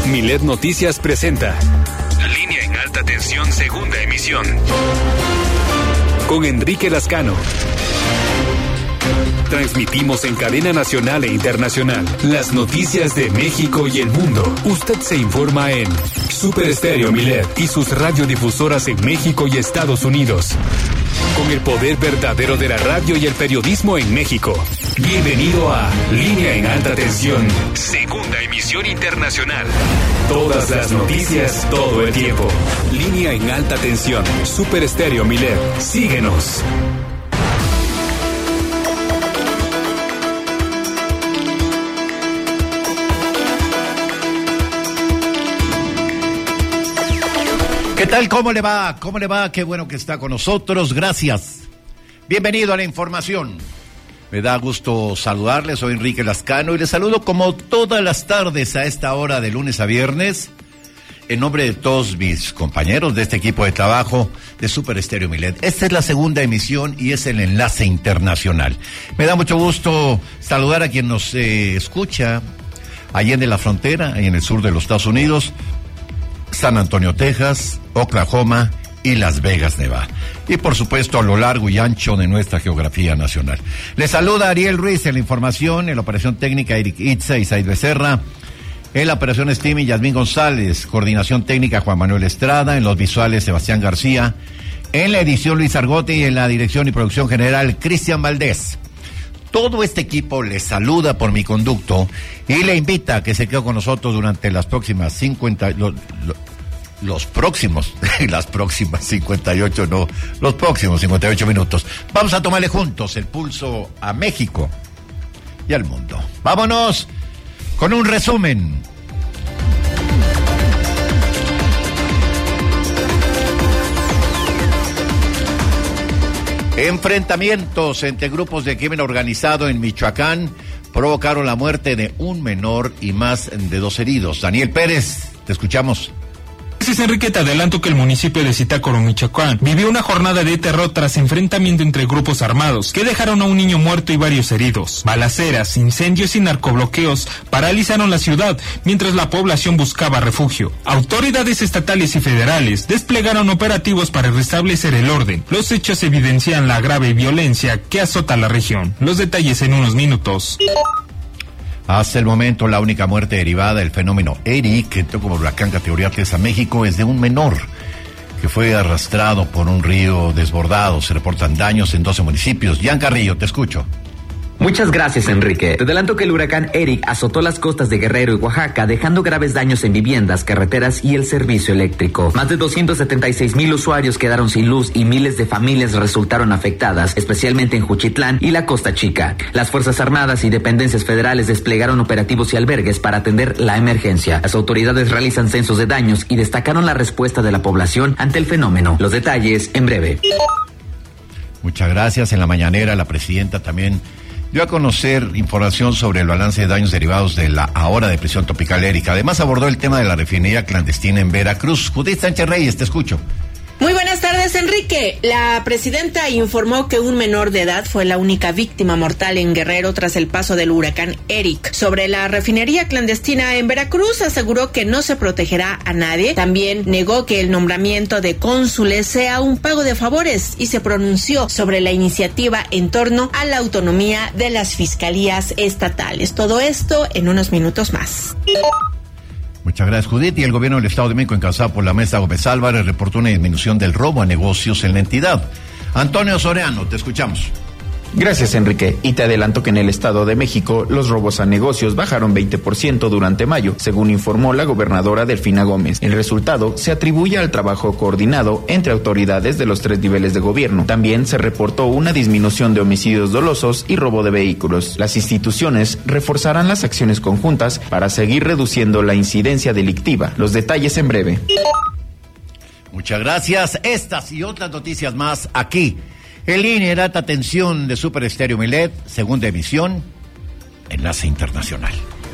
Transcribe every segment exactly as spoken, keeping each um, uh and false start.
Milet Noticias presenta Línea en Alta Tensión, segunda emisión. Con Enrique Lascano. Transmitimos en cadena nacional e internacional las noticias de México y el mundo. Usted se informa en Super Estéreo Milet y sus radiodifusoras en México y Estados Unidos. Con el poder verdadero de la radio y el periodismo en México. Bienvenido a Línea en Alta Tensión, segunda emisión internacional. Todas las noticias, todo el tiempo. Línea en Alta Tensión, Super Estéreo Milet. Síguenos. ¿Qué tal? ¿Cómo le va? ¿Cómo le va? Qué bueno que está con nosotros. Gracias. Bienvenido a la información. Me da gusto saludarle. Soy Enrique Lascano y le saludo como todas las tardes a esta hora de lunes a viernes en nombre de todos mis compañeros de este equipo de trabajo de Super Estéreo Milet. Esta es la segunda emisión y es el enlace internacional. Me da mucho gusto saludar a quien nos eh, escucha allende la frontera, ahí en el sur de los Estados Unidos, San Antonio, Texas, Oklahoma y Las Vegas, Nevada. Y por supuesto a lo largo y ancho de nuestra geografía nacional. Les saluda Ariel Ruiz en la información, en la operación técnica Eric Itza y Said Becerra, en la operación streaming Yasmín González, coordinación técnica Juan Manuel Estrada, en los visuales Sebastián García, en la edición Luis Argote y en la dirección y producción general Cristian Valdés. Todo este equipo le saluda por mi conducto y le invita a que se quede con nosotros durante las próximas cincuenta, lo, lo, los próximos, las próximas cincuenta y ocho, no, los próximos cincuenta y ocho minutos. Vamos a tomarle juntos el pulso a México y al mundo. Vámonos con un resumen. Enfrentamientos entre grupos de crimen organizado en Michoacán provocaron la muerte de un menor y más de dos heridos. Daniel Pérez, te escuchamos. Gracias, Enrique. Te adelanto que el municipio de Zitácuaro, Michoacán, vivió una jornada de terror tras enfrentamiento entre grupos armados que dejaron a un niño muerto y varios heridos. Balaceras, incendios y narcobloqueos paralizaron la ciudad mientras la población buscaba refugio. Autoridades estatales y federales desplegaron operativos para restablecer el orden. Los hechos evidencian la grave violencia que azota la región. Los detalles en unos minutos. Hasta el momento, la única muerte derivada del fenómeno Eric, que entró como huracán categoría tres a México, es de un menor que fue arrastrado por un río desbordado. Se reportan daños en doce municipios. Jan Carrillo, te escucho. Muchas gracias, Enrique. Te adelanto que el huracán Eric azotó las costas de Guerrero y Oaxaca, dejando graves daños en viviendas, carreteras y el servicio eléctrico. Más de doscientos setenta y seis mil usuarios quedaron sin luz y miles de familias resultaron afectadas, especialmente en Juchitlán y la Costa Chica. Las Fuerzas Armadas y dependencias federales desplegaron operativos y albergues para atender la emergencia. Las autoridades realizan censos de daños y destacaron la respuesta de la población ante el fenómeno. Los detalles en breve. Muchas gracias. En la mañanera, la presidenta también dio a conocer información sobre el balance de daños derivados de la ahora depresión tropical Erika. Además abordó el tema de la refinería clandestina en Veracruz. Judith Sánchez Reyes, te escucho. Muy buenas tardes, Enrique. La presidenta informó que un menor de edad fue la única víctima mortal en Guerrero tras el paso del huracán Eric. Sobre la refinería clandestina en Veracruz, aseguró que no se protegerá a nadie. También negó que el nombramiento de cónsules sea un pago de favores y se pronunció sobre la iniciativa en torno a la autonomía de las fiscalías estatales. Todo esto en unos minutos más. Muchas gracias, Judith. Y el gobierno del Estado de México, encabezado por la maestra Gómez Álvarez, reportó una disminución del robo a negocios en la entidad. Antonio Soriano, te escuchamos. Gracias, Enrique. Y te adelanto que en el Estado de México los robos a negocios bajaron veinte por ciento durante mayo, según informó la gobernadora Delfina Gómez. El resultado se atribuye al trabajo coordinado entre autoridades de los tres niveles de gobierno. También se reportó una disminución de homicidios dolosos y robo de vehículos. Las instituciones reforzarán las acciones conjuntas para seguir reduciendo la incidencia delictiva. Los detalles en breve. Muchas gracias. Estas y otras noticias más aquí en Línea en Alta Tensión de Super Estéreo Milet, segunda emisión, enlace internacional.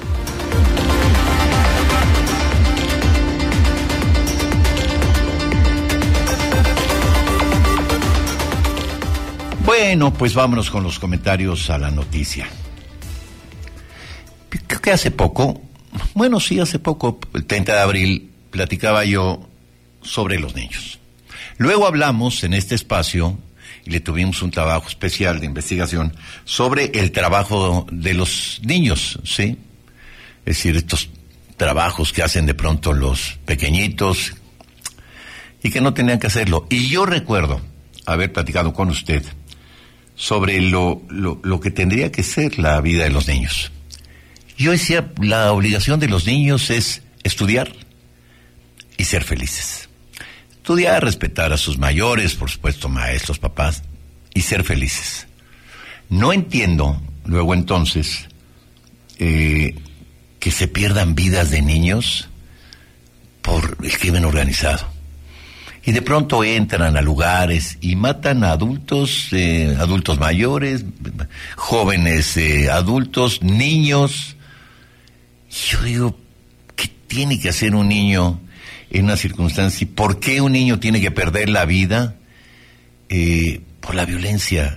Bueno, pues vámonos con los comentarios a la noticia. Creo que hace poco, Bueno, sí, hace poco, el treinta de abril, platicaba yo sobre los niños. Luego hablamos en este espacio, y le tuvimos un trabajo especial de investigación, sobre el trabajo de los niños, ¿sí? Es decir, estos trabajos que hacen de pronto los pequeñitos y que no tenían que hacerlo. Y yo recuerdo haber platicado con usted sobre lo, lo, lo que tendría que ser la vida de los niños. Yo decía, la obligación de los niños es estudiar y ser felices. Estudiar, respetar a sus mayores, por supuesto, maestros, papás, y ser felices. No entiendo, luego entonces, eh, que se pierdan vidas de niños por el crimen organizado. Y de pronto entran a lugares y matan a adultos, eh, adultos mayores, jóvenes eh, adultos, niños. Yo digo, ¿qué tiene que hacer un niño en una circunstancia? ¿Por qué un niño tiene que perder la vida eh, por la violencia?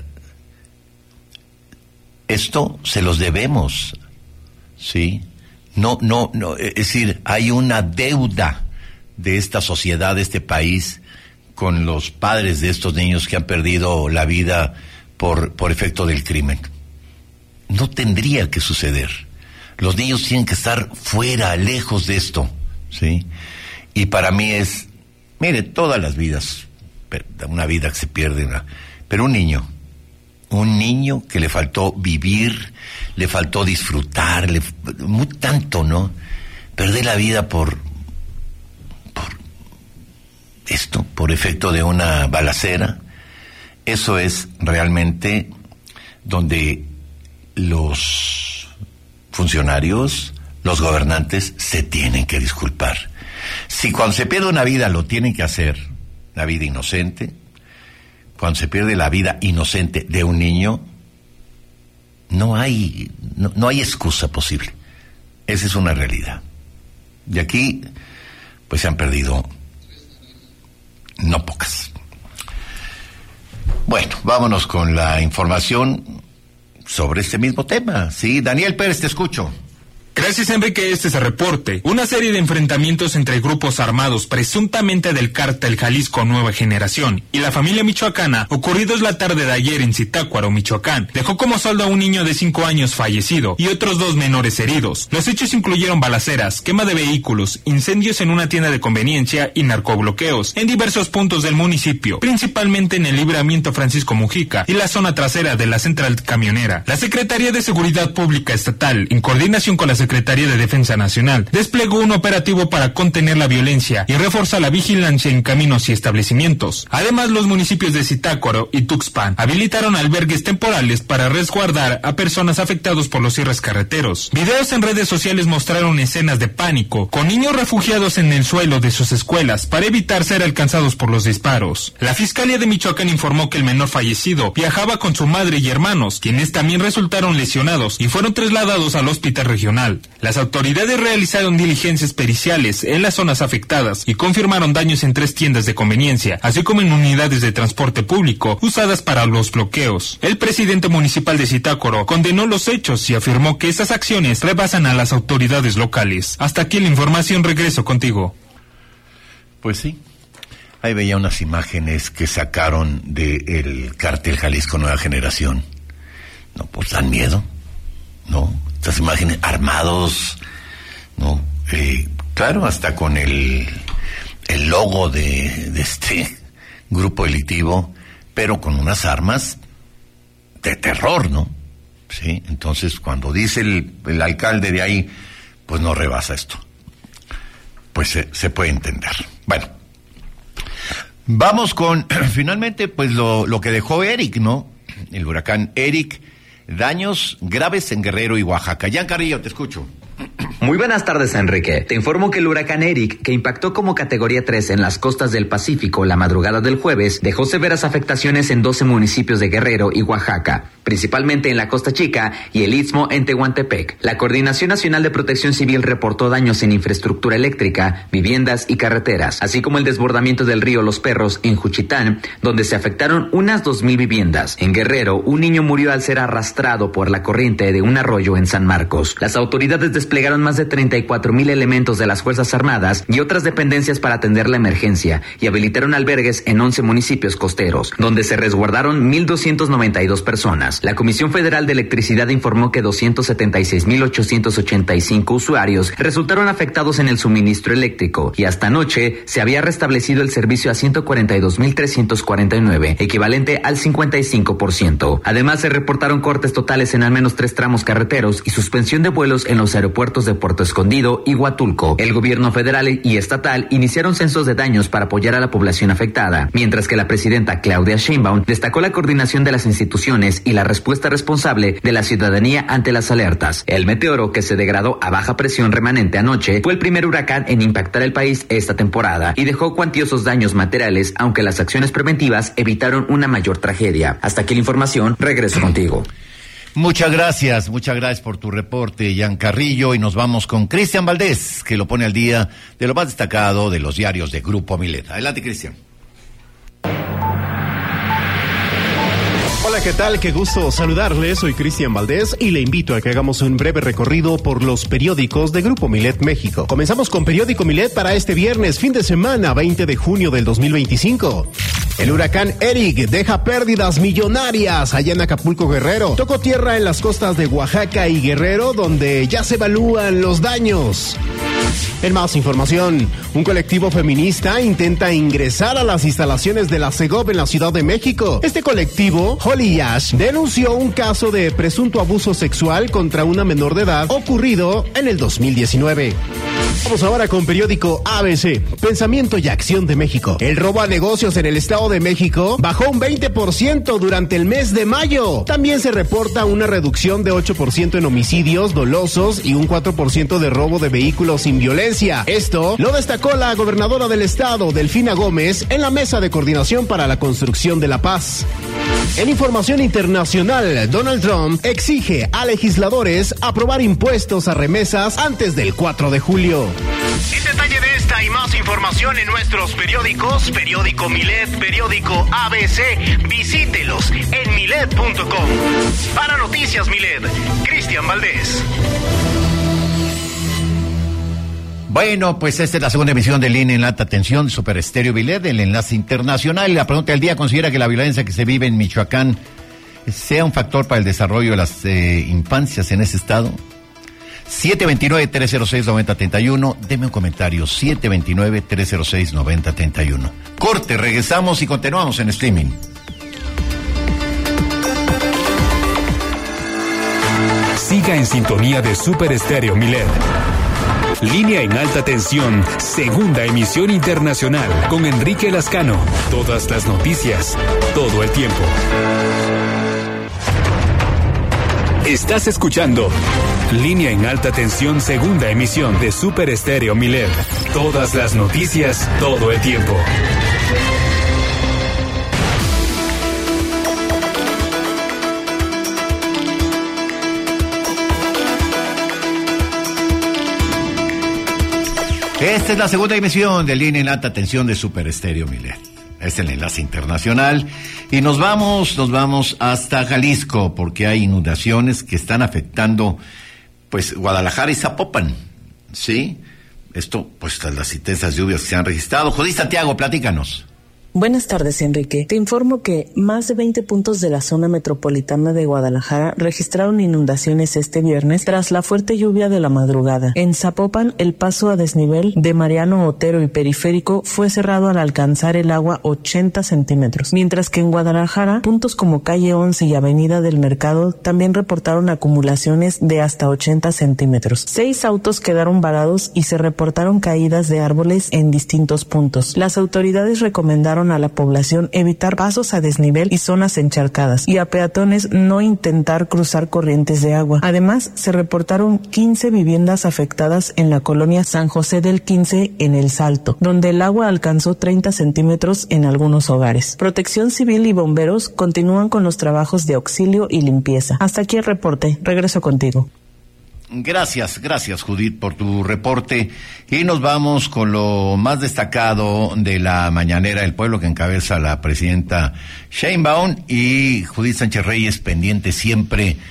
Esto se los debemos, ¿sí? No, no, no, es decir, hay una deuda de esta sociedad, de este país, con los padres de estos niños que han perdido la vida por, por efecto del crimen. No tendría que suceder. Los niños tienen que estar fuera, lejos de esto, ¿sí? Y para mí es, mire, todas las vidas, una vida que se pierde, una, pero un niño, un niño que le faltó vivir, le faltó disfrutar, le, muy tanto, ¿no? Perder la vida por, por esto, por efecto de una balacera, eso es realmente donde los funcionarios, los gobernantes se tienen que disculpar. Si cuando se pierde una vida lo tienen que hacer, la vida inocente, cuando se pierde la vida inocente de un niño, no hay, no, no hay excusa posible. Esa es una realidad. Y aquí, pues se han perdido no pocas. Bueno, vámonos con la información sobre este mismo tema. Sí, Daniel Pérez, te escucho. Gracias, Enrique. Este es el reporte. Una serie de enfrentamientos entre grupos armados presuntamente del cártel Jalisco Nueva Generación y la familia michoacana, ocurridos la tarde de ayer en Zitácuaro, Michoacán, dejó como saldo a un niño de cinco años fallecido y otros dos menores heridos. Los hechos incluyeron balaceras, quema de vehículos, incendios en una tienda de conveniencia y narcobloqueos en diversos puntos del municipio, principalmente en el libramiento Francisco Mujica y la zona trasera de la central camionera. La Secretaría de Seguridad Pública Estatal, en coordinación con la Secretaría de Defensa Nacional, desplegó un operativo para contener la violencia y reforzar la vigilancia en caminos y establecimientos. Además, los municipios de Zitácuaro y Tuxpan habilitaron albergues temporales para resguardar a personas afectadas por los cierres carreteros. Videos en redes sociales mostraron escenas de pánico, con niños refugiados en el suelo de sus escuelas para evitar ser alcanzados por los disparos. La Fiscalía de Michoacán informó que el menor fallecido viajaba con su madre y hermanos, quienes también resultaron lesionados y fueron trasladados al hospital regional. Las autoridades realizaron diligencias periciales en las zonas afectadas y confirmaron daños en tres tiendas de conveniencia, así como en unidades de transporte público usadas para los bloqueos. El presidente municipal de Zitácuaro condenó los hechos y afirmó que estas acciones rebasan a las autoridades locales. Hasta aquí la información, regreso contigo. Pues sí, ahí veía unas imágenes que sacaron del cártel Jalisco Nueva Generación. No, pues dan miedo, ¿no? Estas imágenes armados, ¿no? Eh, claro, hasta con el, el logo de, de este grupo delictivo, pero con unas armas de terror, ¿no? Sí, entonces cuando dice el, el alcalde de ahí, pues no rebasa esto. Pues se, se puede entender. Bueno, vamos con, finalmente, pues lo, lo que dejó Eric, ¿no? El huracán Eric. Daños graves en Guerrero y Oaxaca. Jan Carrillo, te escucho. Muy buenas tardes, Enrique. Te informo que el huracán Eric, que impactó como categoría tres en las costas del Pacífico la madrugada del jueves, dejó severas afectaciones en doce municipios de Guerrero y Oaxaca, principalmente en la Costa Chica y el Istmo en Tehuantepec. La Coordinación Nacional de Protección Civil reportó daños en infraestructura eléctrica, viviendas y carreteras, así como el desbordamiento del río Los Perros en Juchitán, donde se afectaron unas dos mil viviendas. En Guerrero, un niño murió al ser arrastrado por la corriente de un arroyo en San Marcos. Las autoridades desplegaron más de treinta y cuatro mil elementos de las Fuerzas Armadas y otras dependencias para atender la emergencia y habilitaron albergues en once municipios costeros, donde se resguardaron mil doscientas noventa y dos personas. La Comisión Federal de Electricidad informó que doscientos setenta y seis mil ochocientos ochenta y cinco usuarios resultaron afectados en el suministro eléctrico y hasta anoche se había restablecido el servicio a ciento cuarenta y dos mil trescientos cuarenta y nueve, equivalente al cincuenta y cinco por ciento. Además, se reportaron cortes totales en al menos tres tramos carreteros y suspensión de vuelos en los aeropuertos de Puerto Escondido y Huatulco. El gobierno federal y estatal iniciaron censos de daños para apoyar a la población afectada, mientras que la presidenta Claudia Sheinbaum destacó la coordinación de las instituciones y la respuesta responsable de la ciudadanía ante las alertas. El meteoro, que se degradó a baja presión remanente anoche, fue el primer huracán en impactar el país esta temporada y dejó cuantiosos daños materiales, aunque las acciones preventivas evitaron una mayor tragedia. Hasta aquí la información, regreso contigo. Muchas gracias, muchas gracias por tu reporte, Jan Carrillo, y nos vamos con Cristian Valdés, que lo pone al día de lo más destacado de los diarios de Grupo Milet. Adelante, Cristian. Hola, ¿qué tal? Qué gusto saludarles. Soy Cristian Valdés y le invito a que hagamos un breve recorrido por los periódicos de Grupo Milet México. Comenzamos con Periódico Milet para este viernes, fin de semana, veinte de junio del dos mil veinticinco. El huracán Eric deja pérdidas millonarias allá en Acapulco, Guerrero. Tocó tierra en las costas de Oaxaca y Guerrero, donde ya se evalúan los daños. En más información, un colectivo feminista intenta ingresar a las instalaciones de la Segov en la Ciudad de México. Este colectivo, Holly Ash, denunció un caso de presunto abuso sexual contra una menor de edad ocurrido en el dos mil diecinueve. Vamos ahora con periódico A B C, Pensamiento y Acción de México. El robo a negocios en el Estado de México bajó un veinte por ciento durante el mes de mayo. También se reporta una reducción de ocho por ciento en homicidios dolosos y un cuatro por ciento de robo de vehículos sin violencia. Esto lo destacó la gobernadora del estado, Delfina Gómez, en la Mesa de Coordinación para la Construcción de la Paz. En información internacional, Donald Trump exige a legisladores aprobar impuestos a remesas antes del cuatro de julio. El detalle de esta y más información en nuestros periódicos, periódico Milet, periódico A B C, visítelos en milet punto com. Para Noticias Milet, Cristian Valdés. Bueno, pues esta es la segunda emisión de Línea en Alta Tensión de Super Estéreo Milet, el enlace internacional. La pregunta del día: ¿considera que la violencia que se vive en Michoacán sea un factor para el desarrollo de las eh, infancias en ese estado? siete dos nueve, tres cero seis, nueve cero tres uno. Deme un comentario. siete dos nueve, tres cero seis, nueve cero tres uno. Corte, regresamos y continuamos en streaming. Siga en sintonía de Super Estéreo Milet. Línea en Alta Tensión, segunda emisión internacional, con Enrique Lascano. Todas las noticias, todo el tiempo. Estás escuchando Línea en Alta Tensión, segunda emisión de Super Estéreo Milet. Todas las noticias, todo el tiempo. Esta es la segunda emisión de Línea en Alta Tensión de Super Estéreo Milet. Es el enlace internacional y nos vamos, nos vamos hasta Jalisco porque hay inundaciones que están afectando, pues, Guadalajara y Zapopan, ¿sí? Esto, pues, tras las intensas lluvias que se han registrado. Judith Santiago, platícanos. Buenas tardes, Enrique. Te informo que más de veinte puntos de la zona metropolitana de Guadalajara registraron inundaciones este viernes tras la fuerte lluvia de la madrugada. En Zapopan, el paso a desnivel de Mariano Otero y Periférico fue cerrado al alcanzar el agua ochenta centímetros, mientras que en Guadalajara, puntos como Calle once y Avenida del Mercado también reportaron acumulaciones de hasta ochenta centímetros. Seis autos quedaron varados y se reportaron caídas de árboles en distintos puntos. Las autoridades recomendaron a la población evitar pasos a desnivel y zonas encharcadas y a peatones no intentar cruzar corrientes de agua. Además, se reportaron quince viviendas afectadas en la colonia San José del quince en El Salto, donde el agua alcanzó treinta centímetros en algunos hogares. Protección Civil y bomberos continúan con los trabajos de auxilio y limpieza. Hasta aquí el reporte. Regreso contigo. Gracias, gracias Judith por tu reporte y nos vamos con lo más destacado de la mañanera del pueblo que encabeza la presidenta Sheinbaum y Judith Sánchez Reyes, pendiente siempre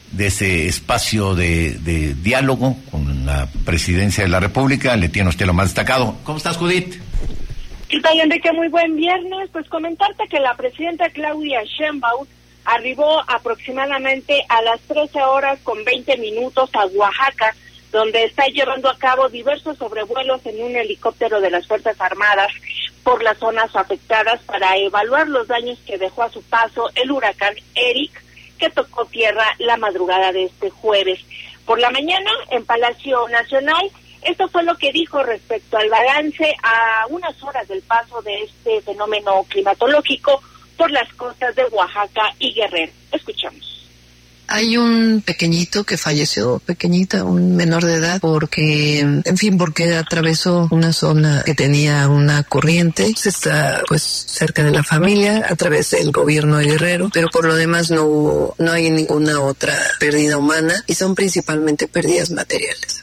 de ese espacio de, de diálogo con la Presidencia de la República. Le tiene usted lo más destacado. ¿Cómo estás, Judith? ¿Qué tal, Enrique? Muy buen viernes. Pues comentarte que la presidenta Claudia Sheinbaum arribó aproximadamente a las trece horas con veinte minutos a Oaxaca, donde está llevando a cabo diversos sobrevuelos en un helicóptero de las Fuerzas Armadas por las zonas afectadas para evaluar los daños que dejó a su paso el huracán Eric, que tocó tierra la madrugada de este jueves. Por la mañana, en Palacio Nacional, esto fue lo que dijo respecto al balance a unas horas del paso de este fenómeno climatológico por las costas de Oaxaca y Guerrero. Escuchamos. Hay un pequeñito que falleció, pequeñita, un menor de edad, porque, en fin, porque atravesó una zona que tenía una corriente. Se está, pues, cerca de la familia, a través del gobierno de Guerrero, pero por lo demás no hubo, no hay ninguna otra pérdida humana y son principalmente pérdidas materiales.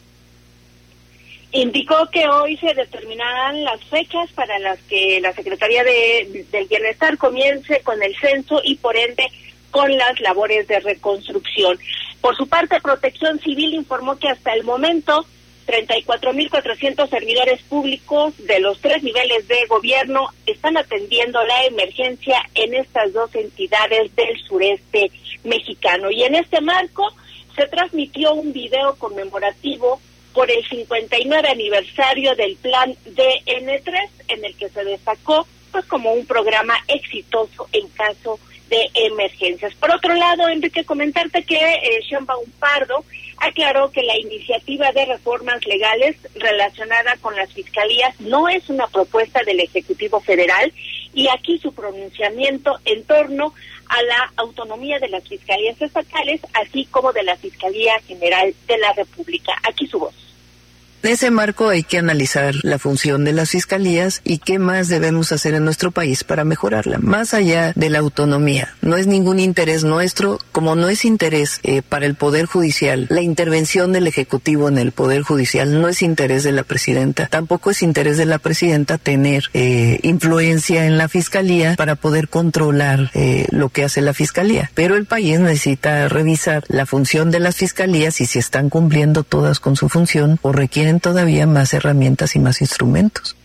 Indicó que hoy se determinarán las fechas para las que la Secretaría de, del Bienestar comience con el censo y, por ende, con las labores de reconstrucción. Por su parte, Protección Civil informó que hasta el momento treinta y cuatro mil cuatrocientos servidores públicos de los tres niveles de gobierno están atendiendo la emergencia en estas dos entidades del sureste mexicano. Y en este marco se transmitió un video conmemorativo por el cincuenta y nueve aniversario del plan D N tres, en el que se destacó pues como un programa exitoso en caso de emergencias. Por otro lado, Enrique, comentarte que eh, Sheinbaum Pardo aclaró que la iniciativa de reformas legales relacionada con las fiscalías no es una propuesta del Ejecutivo Federal, y aquí su pronunciamiento en torno a la autonomía de las fiscalías estatales, así como de la Fiscalía General de la República. Aquí su voz. En ese marco hay que analizar la función de las fiscalías y qué más debemos hacer en nuestro país para mejorarla, más allá de la autonomía. No es ningún interés nuestro, como no es interés eh, para el Poder Judicial. La intervención del Ejecutivo en el Poder Judicial no es interés de la Presidenta. Tampoco es interés de la Presidenta tener eh, influencia en la Fiscalía para poder controlar eh, lo que hace la Fiscalía. Pero el país necesita revisar la función de las fiscalías y si están cumpliendo todas con su función o requieren todavía más herramientas y más instrumentos.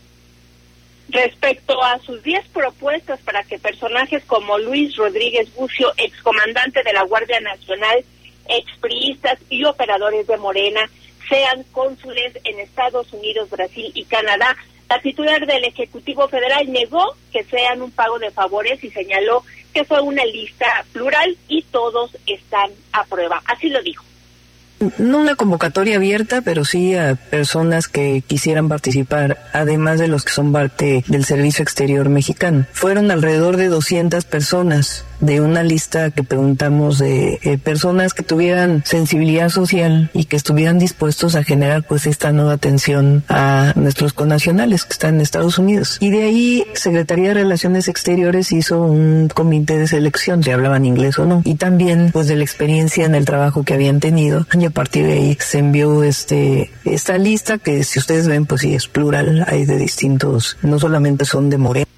Respecto a sus diez propuestas para que personajes como Luis Rodríguez Bucio, excomandante de la Guardia Nacional, expriistas y operadores de Morena, sean cónsules en Estados Unidos, Brasil y Canadá, la titular del Ejecutivo Federal negó que sean un pago de favores y señaló que fue una lista plural y todos están a prueba. Así lo dijo. No una convocatoria abierta, pero sí a personas que quisieran participar, además de los que son parte del Servicio Exterior Mexicano. Fueron alrededor de doscientas personas de una lista que preguntamos de eh, personas que tuvieran sensibilidad social y que estuvieran dispuestos a generar pues esta nueva atención a nuestros connacionales que están en Estados Unidos. Y de ahí Secretaría de Relaciones Exteriores hizo un comité de selección, si hablaban inglés o no, y también pues de la experiencia en el trabajo que habían tenido, y a partir de ahí se envió este esta lista que, si ustedes ven, pues sí es plural, hay de distintos, no solamente son de Morena.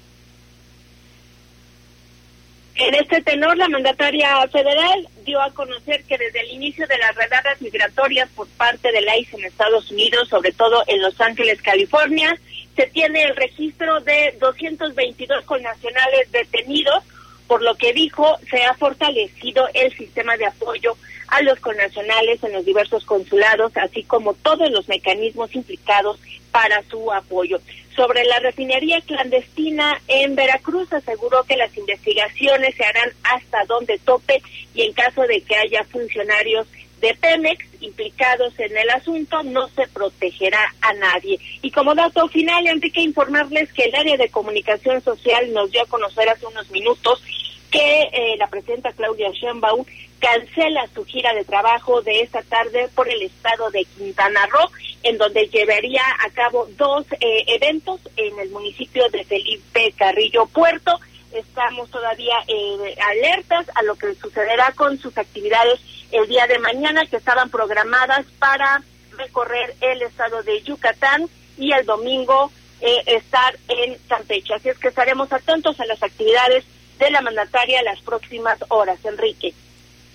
En este tenor, la mandataria federal dio a conocer que desde el inicio de las redadas migratorias por parte del I C E en Estados Unidos, sobre todo en Los Ángeles, California, se tiene el registro de doscientos veintidós connacionales detenidos, por lo que dijo se ha fortalecido el sistema de apoyo a los connacionales en los diversos consulados, así como todos los mecanismos implicados para su apoyo. Sobre la refinería clandestina en Veracruz, aseguró que las investigaciones se harán hasta donde tope y en caso de que haya funcionarios de Pemex implicados en el asunto, no se protegerá a nadie. Y como dato final, Enrique, informarles que el área de comunicación social nos dio a conocer hace unos minutos que eh, la presidenta Claudia Sheinbaum cancela su gira de trabajo de esta tarde por el estado de Quintana Roo, en donde llevaría a cabo dos eh, eventos en el municipio de Felipe Carrillo Puerto. Estamos todavía eh, alertas a lo que sucederá con sus actividades el día de mañana, que estaban programadas para recorrer el estado de Yucatán y el domingo eh, estar en Campeche. Así es que estaremos atentos a las actividades de la mandataria las próximas horas, Enrique.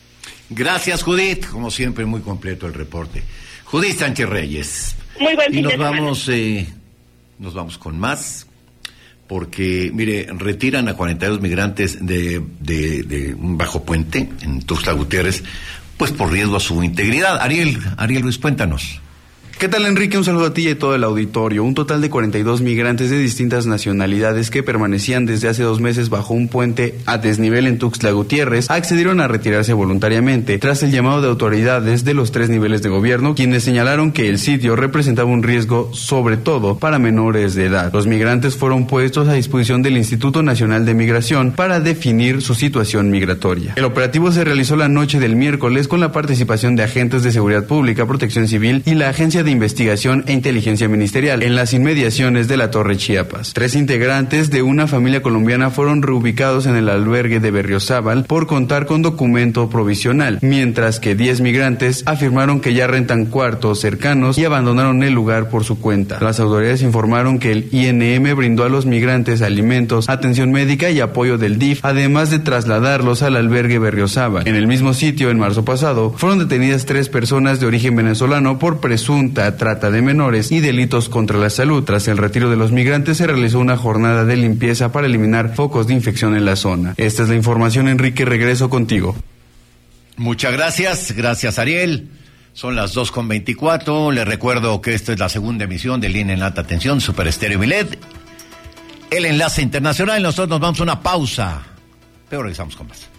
Gracias, Judith. Como siempre, muy completo el reporte. Judith Sánchez Reyes. Muy buen fin y nos de semana. vamos, eh, nos vamos con más, porque, mire, retiran a cuarenta y dos migrantes de, de, de un bajo puente en Tuxtla Gutiérrez, pues por riesgo a su integridad. Ariel, Ariel Luis, cuéntanos. ¿Qué tal, Enrique? Un saludo a ti y a todo el auditorio. Un total de cuarenta y dos migrantes de distintas nacionalidades que permanecían desde hace dos meses bajo un puente a desnivel en Tuxtla Gutiérrez accedieron a retirarse voluntariamente tras el llamado de autoridades de los tres niveles de gobierno, quienes señalaron que el sitio representaba un riesgo sobre todo para menores de edad. Los migrantes fueron puestos a disposición del Instituto Nacional de Migración para definir su situación migratoria. El operativo se realizó la noche del miércoles con la participación de agentes de seguridad pública, protección civil y la Agencia de Investigación e Inteligencia Ministerial en las inmediaciones de la Torre Chiapas. Tres integrantes de una familia colombiana fueron reubicados en el albergue de Berriozábal por contar con documento provisional, mientras que diez migrantes afirmaron que ya rentan cuartos cercanos y abandonaron el lugar por su cuenta. Las autoridades informaron que el I N M brindó a los migrantes alimentos, atención médica y apoyo del D I F, además de trasladarlos al albergue Berriozábal. En el mismo sitio, en marzo pasado, fueron detenidas tres personas de origen venezolano por presunta trata de menores y delitos contra la salud. Tras el retiro de los migrantes se realizó una jornada de limpieza para eliminar focos de infección en la zona. Esta es la información, Enrique, regreso contigo. Muchas gracias, gracias Ariel. Son las dos con veinticuatro. Les recuerdo que esta es la segunda emisión de Línea en Alta Tensión, Super Estéreo Milet, el enlace internacional. Nosotros nos vamos a una pausa, pero regresamos con más.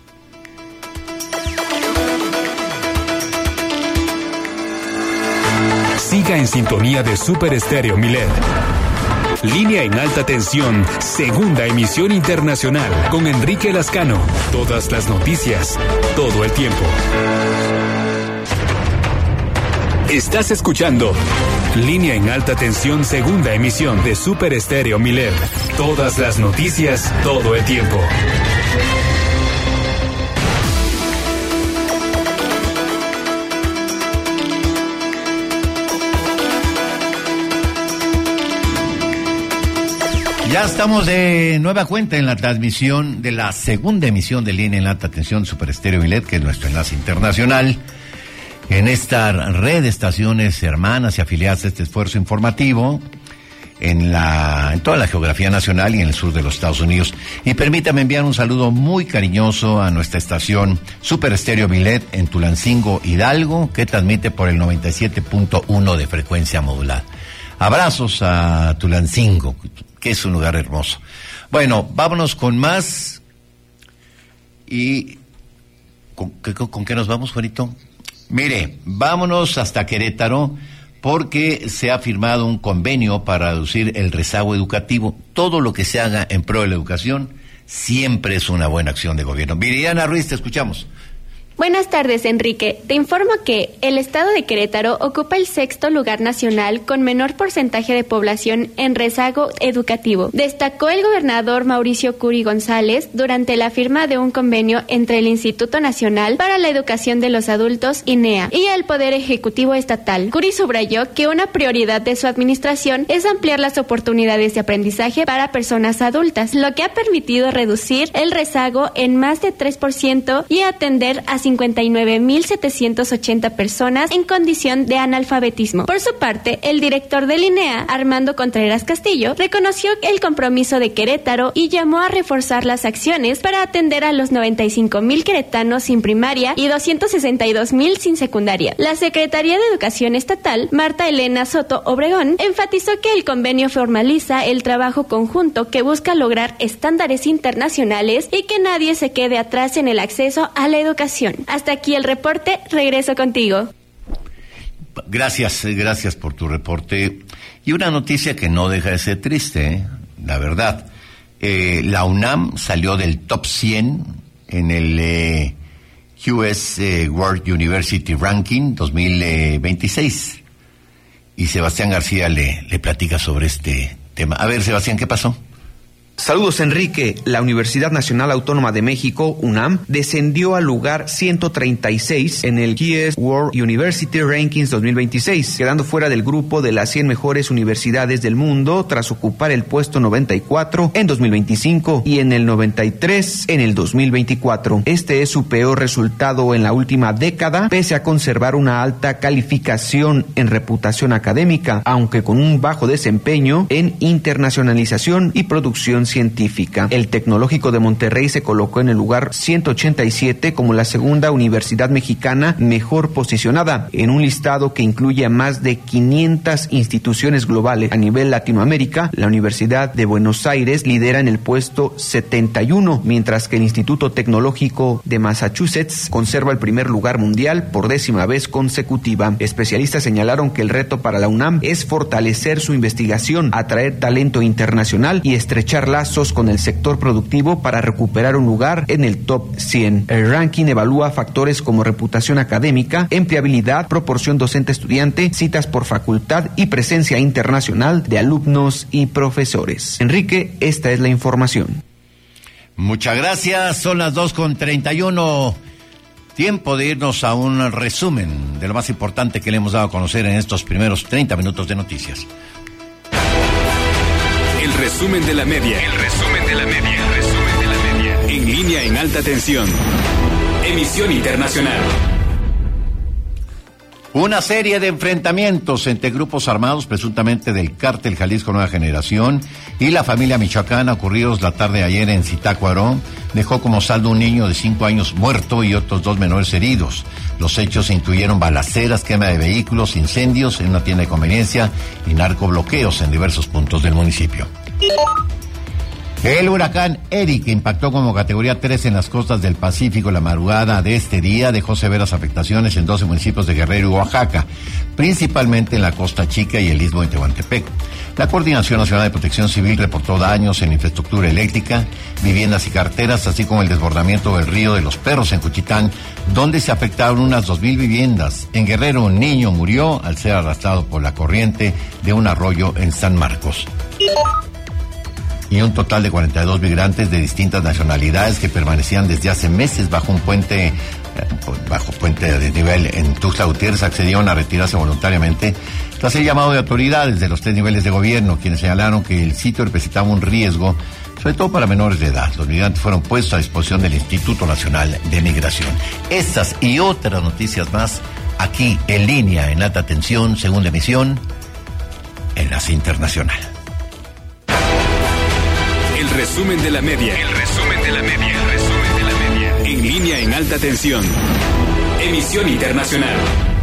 Siga en sintonía de Super Estéreo Milet. Línea en Alta Tensión, segunda emisión internacional, con Enrique Lascano. Todas las noticias, todo el tiempo. Estás escuchando Línea en Alta Tensión, segunda emisión de Super Estéreo Milet. Todas las noticias, todo el tiempo. Ya estamos de nueva cuenta en la transmisión de la segunda emisión de Línea en Alta Tensión Super Estéreo Milet, que es nuestro enlace internacional, en esta red de estaciones hermanas y afiliadas a este esfuerzo informativo en la en toda la geografía nacional y en el sur de los Estados Unidos. Y permítame enviar un saludo muy cariñoso a nuestra estación Super Estéreo Milet en Tulancingo, Hidalgo, que transmite por el noventa y siete punto uno de frecuencia modulada. Abrazos a Tulancingo, que es un lugar hermoso. Bueno, vámonos con más. ¿Y con, con, con qué nos vamos, Juanito? Mire, vámonos hasta Querétaro, porque se ha firmado un convenio para reducir el rezago educativo. Todo lo que se haga en pro de la educación siempre es una buena acción de gobierno. Viridiana Ruiz, te escuchamos. Buenas tardes, Enrique. Te informo que el estado de Querétaro ocupa el sexto lugar nacional con menor porcentaje de población en rezago educativo. Destacó el gobernador Mauricio Curi González durante la firma de un convenio entre el Instituto Nacional para la Educación de los Adultos, I N E A, y el Poder Ejecutivo Estatal. Curi subrayó que una prioridad de su administración es ampliar las oportunidades de aprendizaje para personas adultas, lo que ha permitido reducir el rezago en más de tres por ciento y atender a cincuenta y nueve mil setecientos ochenta personas en condición de analfabetismo. Por su parte, el director del I N E A, Armando Contreras Castillo, reconoció el compromiso de Querétaro y llamó a reforzar las acciones para atender a los noventa y cinco mil queretanos sin primaria y doscientos sesenta y dos mil sin secundaria. La Secretaría de Educación Estatal, Marta Elena Soto Obregón, enfatizó que el convenio formaliza el trabajo conjunto que busca lograr estándares internacionales y que nadie se quede atrás en el acceso a la educación. Hasta aquí el reporte, regreso contigo. Gracias, gracias por tu reporte. Y una noticia que no deja de ser triste, ¿eh? La verdad. Eh, la UNAM salió del top cien en el eh, U S eh, World University Ranking dos mil veintiséis. Y Sebastián García le, le platica sobre este tema. A ver, Sebastián, ¿qué pasó? Saludos, Enrique. La Universidad Nacional Autónoma de México, UNAM, descendió al lugar ciento treinta y seis en el G S World University Rankings dos mil veintiséis, quedando fuera del grupo de las cien mejores universidades del mundo tras ocupar el puesto noventa y cuatro en dos mil veinticinco y en el noventa y tres en el dos mil veinticuatro. Este es su peor resultado en la última década, pese a conservar una alta calificación en reputación académica, aunque con un bajo desempeño en internacionalización y producción científica. El Tecnológico de Monterrey se colocó en el lugar ciento ochenta y siete como la segunda universidad mexicana mejor posicionada, en un listado que incluye a más de quinientas instituciones globales. A nivel Latinoamérica, la Universidad de Buenos Aires lidera en el puesto setenta y uno, mientras que el Instituto Tecnológico de Massachusetts conserva el primer lugar mundial por décima vez consecutiva. Especialistas señalaron que el reto para la UNAM es fortalecer su investigación, atraer talento internacional y estrechar lazos con el sector productivo para recuperar un lugar en el top cien. El ranking evalúa factores como reputación académica, empleabilidad, proporción docente-estudiante, citas por facultad y presencia internacional de alumnos y profesores. Enrique, esta es la información. Muchas gracias, son las dos con treinta y uno. Tiempo de irnos a un resumen de lo más importante que le hemos dado a conocer en estos primeros treinta minutos de noticias. El resumen de la media. El resumen de la media. El resumen de la media. En línea en alta tensión. Emisión internacional. Una serie de enfrentamientos entre grupos armados presuntamente del Cártel Jalisco Nueva Generación y la familia michoacana ocurridos la tarde de ayer en Zitácuaro dejó como saldo un niño de cinco años muerto y otros dos menores heridos. Los hechos incluyeron balaceras, quema de vehículos, incendios en una tienda de conveniencia y narcobloqueos en diversos puntos del municipio. El huracán Eric, que impactó como categoría tres en las costas del Pacífico la madrugada de este día, dejó severas afectaciones en doce municipios de Guerrero y Oaxaca, principalmente en la Costa Chica y el Istmo de Tehuantepec. La Coordinación Nacional de Protección Civil reportó daños en infraestructura eléctrica, viviendas y carteras, así como el desbordamiento del río de los Perros en Cuchitán, donde se afectaron unas dos mil viviendas. En Guerrero, un niño murió al ser arrastrado por la corriente de un arroyo en San Marcos. Y un total de cuarenta y dos migrantes de distintas nacionalidades que permanecían desde hace meses bajo un puente, eh, bajo puente de desnivel en Tuxtla Gutiérrez accedieron a retirarse voluntariamente tras el llamado de autoridades de los tres niveles de gobierno, quienes señalaron que el sitio representaba un riesgo, sobre todo para menores de edad. Los migrantes fueron puestos a disposición del Instituto Nacional de Migración. Estas y otras noticias más aquí en línea en alta tensión, segunda emisión, Enlace Internacional. El resumen de la media. El resumen de la media. El resumen de la media. En línea en alta tensión. Emisión internacional.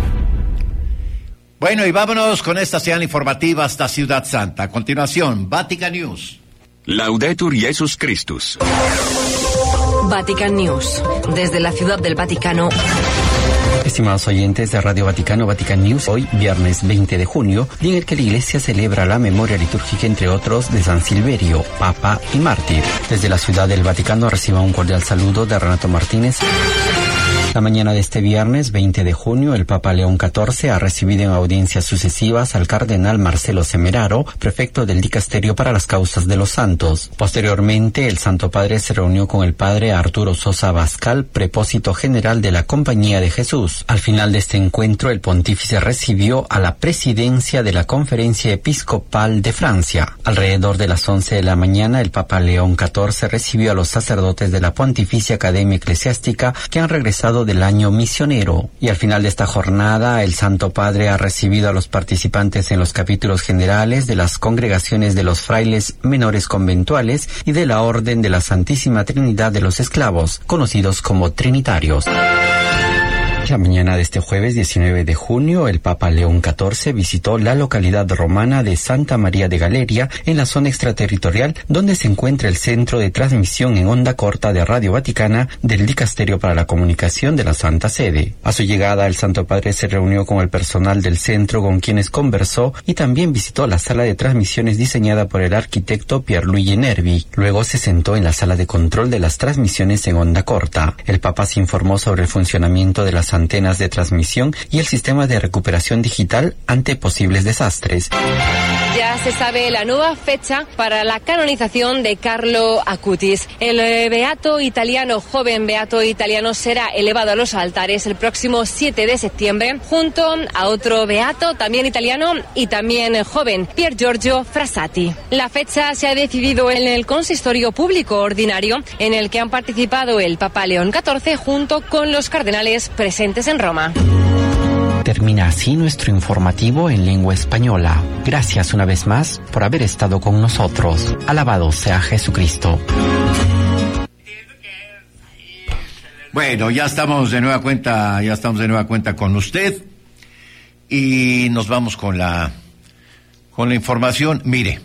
Bueno, y vámonos con esta señal informativa hasta Ciudad Santa. A continuación, Vatican News. Laudetur Jesus Christus. Vatican News. Desde la Ciudad del Vaticano. Estimados oyentes de Radio Vaticano, Vatican News, hoy, viernes veinte de junio, día en el que la Iglesia celebra la memoria litúrgica, entre otros, de San Silverio, Papa y Mártir. Desde la Ciudad del Vaticano reciba un cordial saludo de Renato Martínez. La mañana de este viernes veinte de junio, el Papa León catorce ha recibido en audiencias sucesivas al cardenal Marcelo Semeraro, prefecto del Dicasterio para las Causas de los Santos. Posteriormente, el Santo Padre se reunió con el padre Arturo Sosa Bascal, prepósito general de la Compañía de Jesús. Al final de este encuentro, el pontífice recibió a la presidencia de la Conferencia Episcopal de Francia. Alrededor de las once de la mañana, el Papa León catorce recibió a los sacerdotes de la Pontificia Academia Eclesiástica que han regresado del año misionero. Y al final de esta jornada, el Santo Padre ha recibido a los participantes en los capítulos generales de las congregaciones de los frailes menores conventuales y de la Orden de la Santísima Trinidad de los Esclavos, conocidos como trinitarios. La mañana de este jueves diecinueve de junio, el Papa León catorce visitó la localidad romana de Santa María de Galeria, en la zona extraterritorial, donde se encuentra el centro de transmisión en onda corta de Radio Vaticana del Dicasterio para la Comunicación de la Santa Sede. A su llegada, el Santo Padre se reunió con el personal del centro, con quienes conversó, y también visitó la sala de transmisiones diseñada por el arquitecto Pierluigi Nervi. Luego se sentó en la sala de control de las transmisiones en onda corta. El Papa se informó sobre el funcionamiento de la Santa antenas de transmisión y el sistema de recuperación digital ante posibles desastres. Ya se sabe la nueva fecha para la canonización de Carlo Acutis. El eh, beato italiano, joven beato italiano, será elevado a los altares el próximo siete de septiembre junto a otro beato también italiano y también joven, Pier Giorgio Frassati. La fecha se ha decidido en el consistorio público ordinario en el que han participado el Papa León catorce junto con los cardenales presentes en Roma. Termina así nuestro informativo en lengua española. Gracias una vez más por haber estado con nosotros. Alabado sea Jesucristo. Bueno, ya estamos de nueva cuenta, ya estamos de nueva cuenta con usted y nos vamos con la con la información. Mire,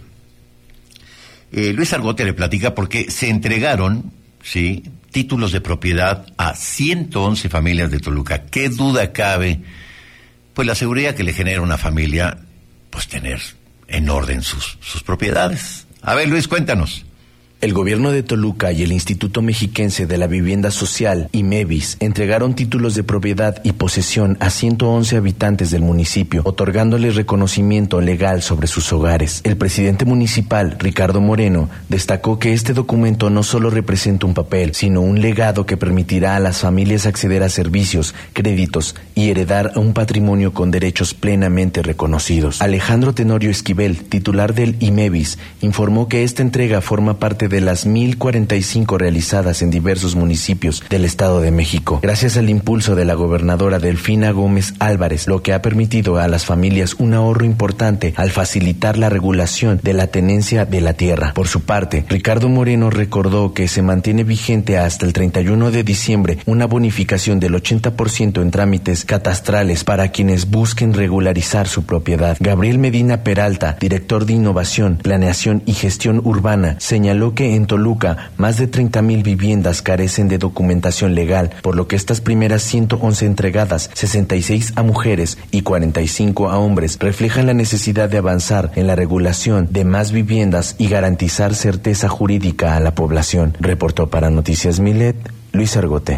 eh, Luis Argote le platica porque se entregaron, sí, títulos de propiedad a ciento once familias de Toluca. ¿Qué duda cabe? Pues la seguridad que le genera a una familia, pues tener en orden sus, sus propiedades. A ver, Luis, cuéntanos. El gobierno de Toluca y el Instituto Mexiquense de la Vivienda Social, IMEVIS, entregaron títulos de propiedad y posesión a ciento once habitantes del municipio, otorgándoles reconocimiento legal sobre sus hogares. El presidente municipal, Ricardo Moreno, destacó que este documento no solo representa un papel, sino un legado que permitirá a las familias acceder a servicios, créditos y heredar un patrimonio con derechos plenamente reconocidos. Alejandro Tenorio Esquivel, titular del IMEVIS, informó que esta entrega forma parte de de las mil cuarenta y cinco realizadas en diversos municipios del Estado de México, gracias al impulso de la gobernadora Delfina Gómez Álvarez, lo que ha permitido a las familias un ahorro importante al facilitar la regulación de la tenencia de la tierra. Por su parte, Ricardo Moreno recordó que se mantiene vigente hasta el treinta y uno de diciembre una bonificación del ochenta por ciento en trámites catastrales para quienes busquen regularizar su propiedad. Gabriel Medina Peralta, director de Innovación, Planeación y Gestión Urbana, señaló que en Toluca más de treinta mil viviendas carecen de documentación legal, por lo que estas primeras ciento once entregadas, sesenta y seis a mujeres y cuarenta y cinco a hombres, reflejan la necesidad de avanzar en la regulación de más viviendas y garantizar certeza jurídica a la población. Reportó para Noticias Milet, Luis Argote.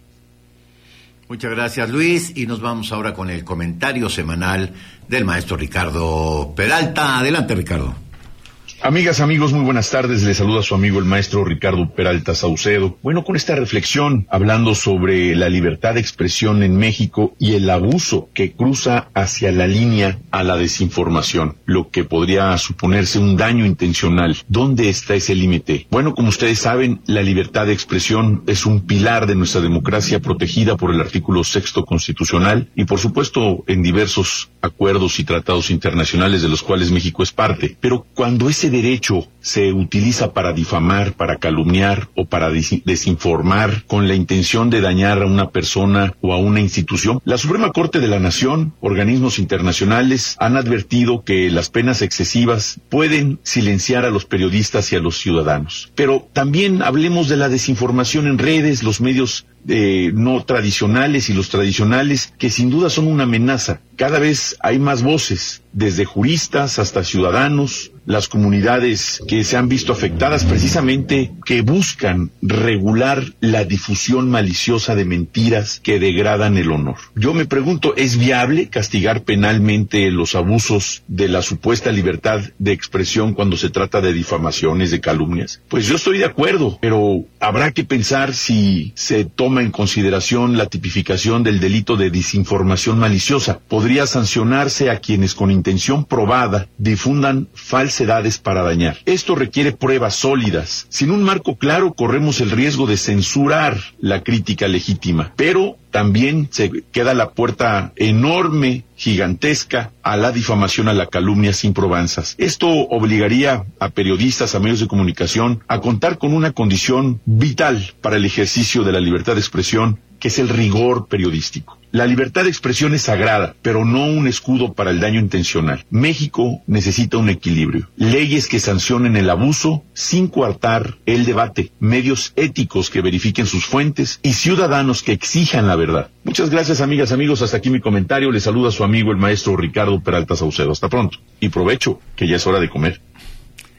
Muchas gracias, Luis, y nos vamos ahora con el comentario semanal del maestro Ricardo Peralta. Adelante, Ricardo. Amigas, amigos, muy buenas tardes. Les saluda su amigo el maestro Ricardo Peralta Saucedo. Bueno, con esta reflexión, hablando sobre la libertad de expresión en México y el abuso que cruza hacia la línea a la desinformación, lo que podría suponerse un daño intencional. ¿Dónde está ese límite? Bueno, como ustedes saben, la libertad de expresión es un pilar de nuestra democracia protegida por el artículo sexto constitucional y, por supuesto, en diversos acuerdos y tratados internacionales de los cuales México es parte. Pero cuando ese derecho se utiliza para difamar, para calumniar o para des- desinformar con la intención de dañar a una persona o a una institución, la Suprema Corte de la Nación, organismos internacionales han advertido que las penas excesivas pueden silenciar a los periodistas y a los ciudadanos. Pero también hablemos de la desinformación en redes, los medios Eh, no tradicionales y los tradicionales, que sin duda son una amenaza. Cada vez hay más voces, desde juristas hasta ciudadanos, las comunidades que se han visto afectadas precisamente, que buscan regular la difusión maliciosa de mentiras que degradan el honor. Yo me pregunto, ¿es viable castigar penalmente los abusos de la supuesta libertad de expresión cuando se trata de difamaciones, de calumnias? Pues yo estoy de acuerdo, pero habrá que pensar si se toma en consideración la tipificación del delito de desinformación maliciosa. Podría sancionarse a quienes con intención probada difundan falsedades para dañar. Esto requiere pruebas sólidas. Sin un marco claro corremos el riesgo de censurar la crítica legítima, pero también se queda la puerta enorme, gigantesca, a la difamación, a la calumnia sin probanzas. Esto obligaría a periodistas, a medios de comunicación, a contar con una condición vital para el ejercicio de la libertad de expresión, que es el rigor periodístico. La libertad de expresión es sagrada, pero no un escudo para el daño intencional. México necesita un equilibrio. Leyes que sancionen el abuso sin coartar el debate, medios éticos que verifiquen sus fuentes y ciudadanos que exijan la verdad. Muchas gracias, amigas, amigos. Hasta aquí mi comentario. Les saluda a su amigo el maestro Ricardo Peralta Saucedo. Hasta pronto. Y provecho, que ya es hora de comer.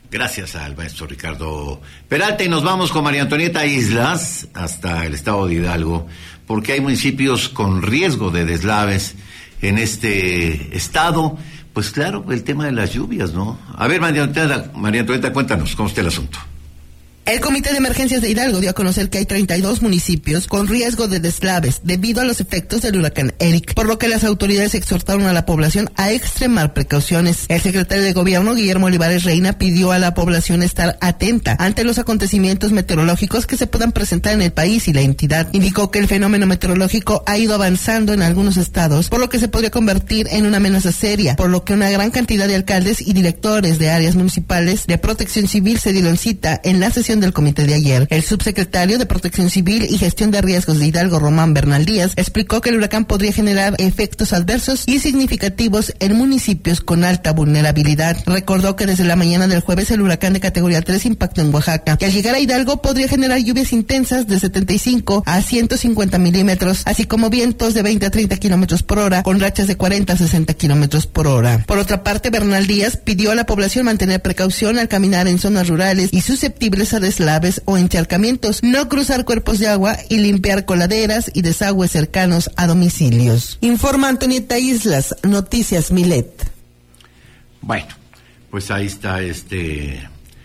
Gracias al maestro Ricardo Peralta. Y nos vamos con María Antonieta Islas hasta el estado de Hidalgo, porque hay municipios con riesgo de deslaves en este estado. Pues claro, el tema de las lluvias, ¿no? A ver, María Antonieta, María Antonieta, cuéntanos, ¿cómo está el asunto? El Comité de Emergencias de Hidalgo dio a conocer que hay treinta y dos municipios con riesgo de deslaves debido a los efectos del huracán Eric, por lo que las autoridades exhortaron a la población a extremar precauciones. El secretario de Gobierno, Guillermo Olivares Reina, pidió a la población estar atenta ante los acontecimientos meteorológicos que se puedan presentar en el país y la entidad. Indicó que el fenómeno meteorológico ha ido avanzando en algunos estados, por lo que se podría convertir en una amenaza seria, por lo que una gran cantidad de alcaldes y directores de áreas municipales de protección civil se dieron cita en la sesión del comité de ayer. El subsecretario de Protección Civil y Gestión de Riesgos de Hidalgo, Román Bernal Díaz, explicó que el huracán podría generar efectos adversos y significativos en municipios con alta vulnerabilidad. Recordó que desde la mañana del jueves el huracán de categoría tres impactó en Oaxaca, que al llegar a Hidalgo podría generar lluvias intensas de setenta y cinco a ciento cincuenta milímetros, así como vientos de veinte a treinta kilómetros por hora, con rachas de cuarenta a sesenta kilómetros por hora. Por otra parte, Bernal Díaz pidió a la población mantener precaución al caminar en zonas rurales y susceptibles a deslaves o encharcamientos, no cruzar cuerpos de agua y limpiar coladeras y desagües cercanos a domicilios. Informa Antonieta Islas, Noticias Milet. Bueno, pues ahí está este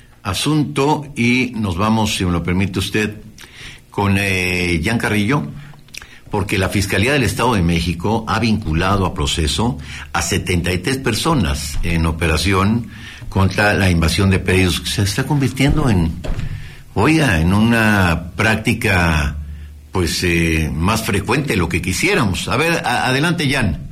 asunto y nos vamos, si me lo permite usted, con eh, Jan Carrillo, porque la Fiscalía del Estado de México ha vinculado a proceso a setenta y tres personas en operación contra la invasión de predios, que se está convirtiendo en, oiga, en una práctica pues eh, más frecuente de lo que quisiéramos. A ver, a, adelante, Jan.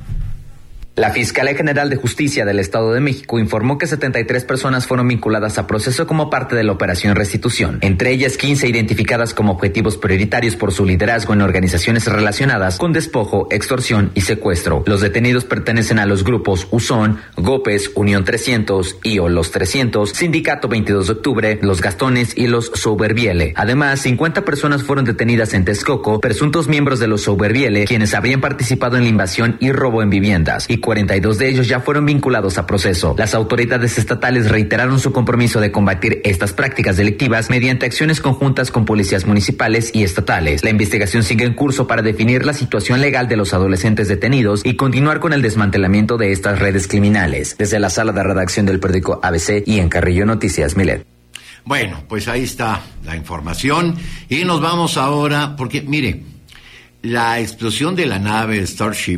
La Fiscalía General de Justicia del Estado de México informó que setenta y tres personas fueron vinculadas a proceso como parte de la Operación Restitución, entre ellas quince identificadas como objetivos prioritarios por su liderazgo en organizaciones relacionadas con despojo, extorsión y secuestro. Los detenidos pertenecen a los grupos Usón, Gópez, Unión trescientos, I O Los trescientos, Sindicato veintidós de octubre, Los Gastones y Los Souberviele. Además, cincuenta personas fueron detenidas en Texcoco, presuntos miembros de los Souberviele, quienes habrían participado en la invasión y robo en viviendas, y cuarenta y dos de ellos ya fueron vinculados a proceso. Las autoridades estatales reiteraron su compromiso de combatir estas prácticas delictivas mediante acciones conjuntas con policías municipales y estatales. La investigación sigue en curso para definir la situación legal de los adolescentes detenidos y continuar con el desmantelamiento de estas redes criminales. Desde la sala de redacción del periódico A B C y en Carrillo Noticias, Milet. Bueno, pues ahí está la información y nos vamos ahora, porque mire, la explosión de la nave Starship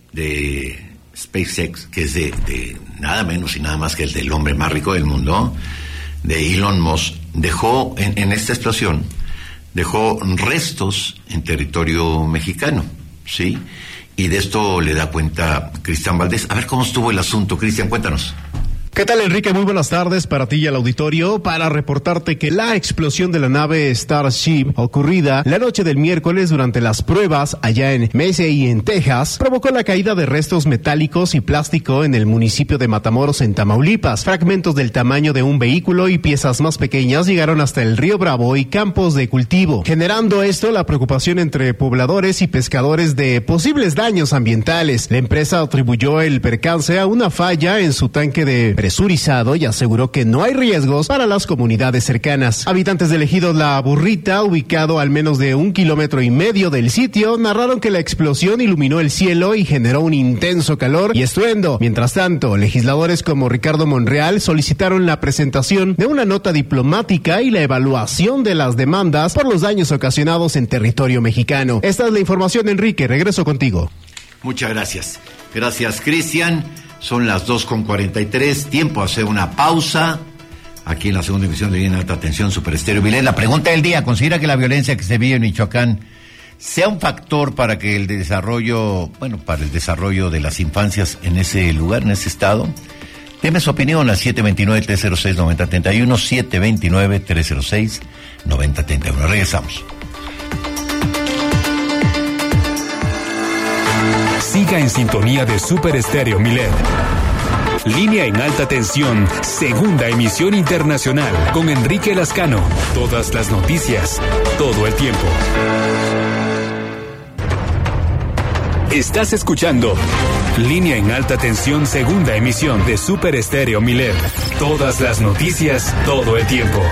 de SpaceX, que es de, de nada menos y nada más que el del hombre más rico del mundo, de Elon Musk, dejó en, en esta explosión, dejó restos en territorio mexicano, ¿sí? Y de esto le da cuenta Cristian Valdés. A ver cómo estuvo el asunto. Cristian, cuéntanos. ¿Qué tal, Enrique? Muy buenas tardes para ti y al auditorio, para reportarte que la explosión de la nave Starship ocurrida la noche del miércoles durante las pruebas allá en Massey, en Texas, provocó la caída de restos metálicos y plástico en el municipio de Matamoros, en Tamaulipas. Fragmentos del tamaño de un vehículo y piezas más pequeñas llegaron hasta el río Bravo y campos de cultivo, generando esto la preocupación entre pobladores y pescadores de posibles daños ambientales. La empresa atribuyó el percance a una falla en su tanque de presurizado y aseguró que no hay riesgos para las comunidades cercanas. Habitantes del ejido La Burrita, ubicado al menos de un kilómetro y medio del sitio, narraron que la explosión iluminó el cielo y generó un intenso calor y estruendo. Mientras tanto, legisladores como Ricardo Monreal solicitaron la presentación de una nota diplomática y la evaluación de las demandas por los daños ocasionados en territorio mexicano. Esta es la información, Enrique. Regreso contigo. Muchas gracias. Gracias, Cristian. Son las dos con cuarenta y tres, tiempo a hacer una pausa. Aquí en la segunda emisión de Bien Alta Tensión, Super Estéreo Milet. La pregunta del día: ¿considera que la violencia que se vive en Michoacán sea un factor para que el desarrollo, bueno, para el desarrollo de las infancias en ese lugar, en ese estado? Deme su opinión al siete dos nueve, tres cero seis, nueve cero tres uno, siete dos nueve, tres cero seis, nueve cero tres uno. Regresamos. Siga en sintonía de Super Estéreo Milet. Línea en alta tensión, segunda emisión internacional, con Enrique Lascano. Todas las noticias, todo el tiempo. Estás escuchando Línea en alta tensión, segunda emisión de Super Estéreo Milet. Todas las noticias, todo el tiempo.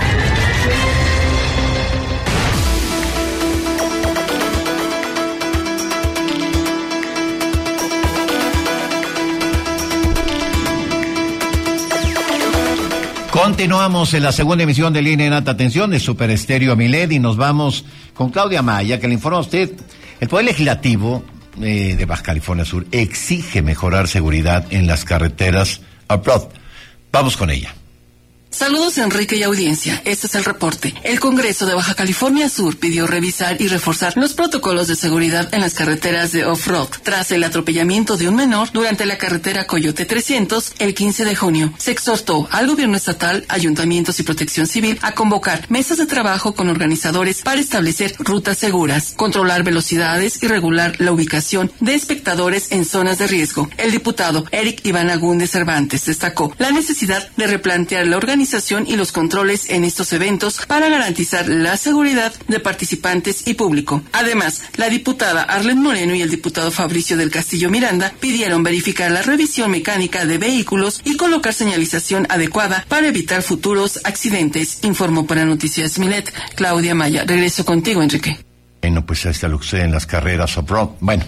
Continuamos en la segunda emisión de Línea en alta tensión de Super Estéreo Milet y nos vamos con Claudia Maya, que le informa a usted. El Poder Legislativo eh, de Baja California Sur exige mejorar seguridad en las carreteras off-road. Vamos con ella. Saludos, Enrique y audiencia. Este es el reporte. El Congreso de Baja California Sur pidió revisar y reforzar los protocolos de seguridad en las carreteras de off-road tras el atropellamiento de un menor durante la carretera Coyote trescientos el quince de junio. Se exhortó al gobierno estatal, ayuntamientos y protección civil a convocar mesas de trabajo con organizadores para establecer rutas seguras, controlar velocidades y regular la ubicación de espectadores en zonas de riesgo. El diputado Eric Iván Agúndez de Cervantes destacó la necesidad de replantear la organización y los controles en estos eventos para garantizar la seguridad de participantes y público. Además, la diputada Arlen Moreno y el diputado Fabricio del Castillo Miranda pidieron verificar la revisión mecánica de vehículos y colocar señalización adecuada para evitar futuros accidentes, informó para Noticias Milet Claudia Maya. Regreso contigo, Enrique. Bueno, pues ahí está lo que sucede en las carreras off-road. Bueno,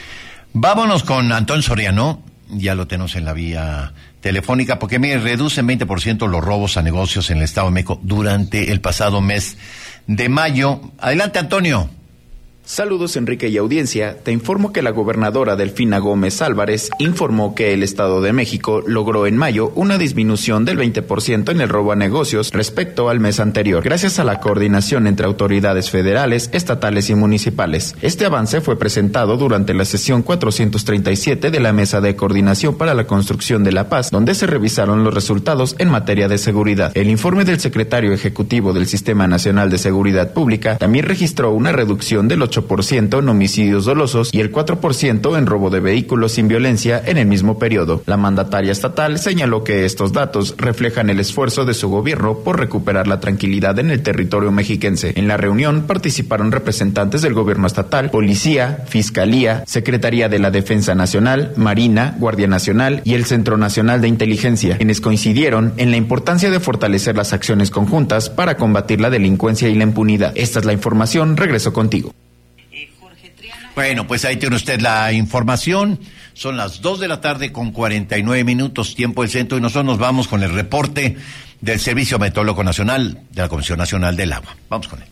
vámonos con Antón Soriano. Ya lo tenemos en la vía telefónica, porque mire, reducen veinte por ciento los robos a negocios en el Estado de México durante el pasado mes de mayo. Adelante, Antonio. Saludos, Enrique y audiencia. Te informo que la gobernadora Delfina Gómez Álvarez informó que el Estado de México logró en mayo una disminución del veinte por ciento en el robo a negocios respecto al mes anterior, gracias a la coordinación entre autoridades federales, estatales y municipales. Este avance fue presentado durante la sesión cuatrocientos treinta y siete de la Mesa de Coordinación para la Construcción de la Paz, donde se revisaron los resultados en materia de seguridad. El informe del secretario ejecutivo del Sistema Nacional de Seguridad Pública también registró una reducción del ocho por ciento en homicidios dolosos y el cuatro por ciento en robo de vehículos sin violencia en el mismo periodo. La mandataria estatal señaló que estos datos reflejan el esfuerzo de su gobierno por recuperar la tranquilidad en el territorio mexiquense. En la reunión participaron representantes del gobierno estatal, policía, fiscalía, Secretaría de la Defensa Nacional, Marina, Guardia Nacional y el Centro Nacional de Inteligencia, quienes coincidieron en la importancia de fortalecer las acciones conjuntas para combatir la delincuencia y la impunidad. Esta es la información. Regreso contigo. Bueno, pues ahí tiene usted la información. Son las dos de la tarde con cuarenta y nueve minutos, tiempo del centro, y nosotros nos vamos con el reporte del Servicio Meteorológico Nacional de la Comisión Nacional del Agua. Vamos con él.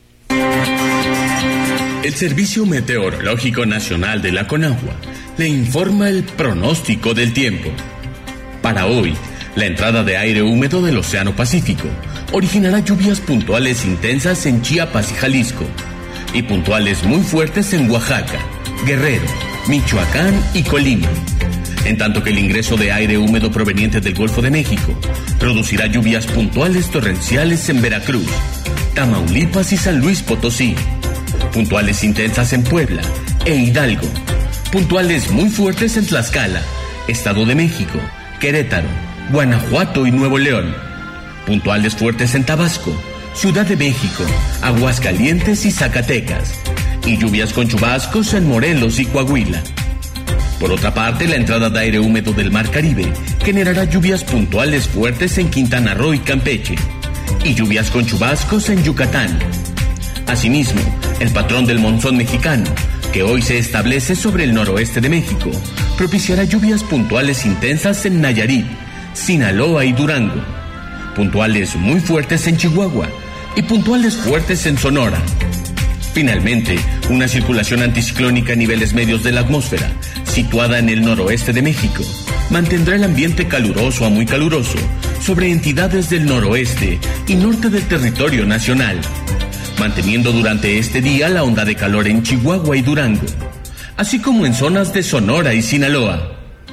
El Servicio Meteorológico Nacional de la Conagua le informa el pronóstico del tiempo. Para hoy, la entrada de aire húmedo del Océano Pacífico originará lluvias puntuales intensas en Chiapas y Jalisco, y puntuales muy fuertes en Oaxaca, Guerrero, Michoacán y Colima. En tanto que el ingreso de aire húmedo proveniente del Golfo de México producirá lluvias puntuales torrenciales en Veracruz, Tamaulipas y San Luis Potosí, puntuales intensas en Puebla e Hidalgo, puntuales muy fuertes en Tlaxcala, Estado de México, Querétaro, Guanajuato y Nuevo León, puntuales fuertes en Tabasco, Ciudad de México, Aguascalientes y Zacatecas, y lluvias con chubascos en Morelos y Coahuila. Por otra parte, la entrada de aire húmedo del Mar Caribe generará lluvias puntuales fuertes en Quintana Roo y Campeche, y lluvias con chubascos en Yucatán. Asimismo, el patrón del monzón mexicano, que hoy se establece sobre el noroeste de México, propiciará lluvias puntuales intensas en Nayarit, Sinaloa y Durango, puntuales muy fuertes en Chihuahua y puntuales fuertes en Sonora. Finalmente, una circulación anticiclónica a niveles medios de la atmósfera, situada en el noroeste de México, mantendrá el ambiente caluroso a muy caluroso sobre entidades del noroeste y norte del territorio nacional, manteniendo durante este día la onda de calor en Chihuahua y Durango, así como en zonas de Sonora y Sinaloa.